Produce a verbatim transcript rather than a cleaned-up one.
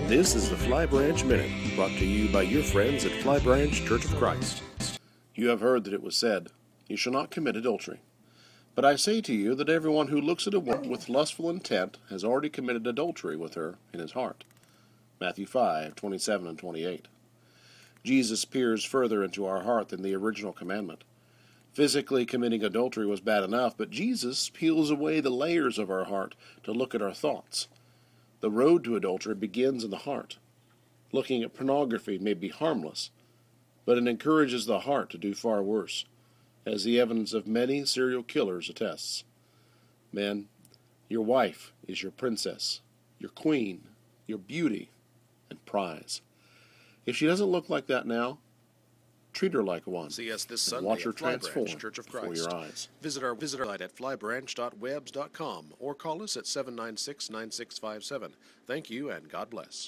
This is the Fly Branch Minute, brought to you by your friends at Fly Branch Church of Christ. You have heard that it was said, "You shall not commit adultery." But I say to you that everyone who looks at a woman with lustful intent has already committed adultery with her in his heart. Matthew five, twenty-seven and twenty-eight. Jesus peers further into our heart than the original commandment. Physically committing adultery was bad enough, but Jesus peels away the layers of our heart to look at our thoughts. The road to adultery begins in the heart. Looking at pornography may be harmless, but it encourages the heart to do far worse, as the evidence of many serial killers attests. Men, your wife is your princess, your queen, your beauty, and prize. If she doesn't look like that now, treat her like one. See us this and Sunday watch her at Fly transform Branch Church of before Christ. your eyes. Visit our visit our site at fly branch dot webs dot com or call us at seven nine six, nine six five seven. Thank you and God bless.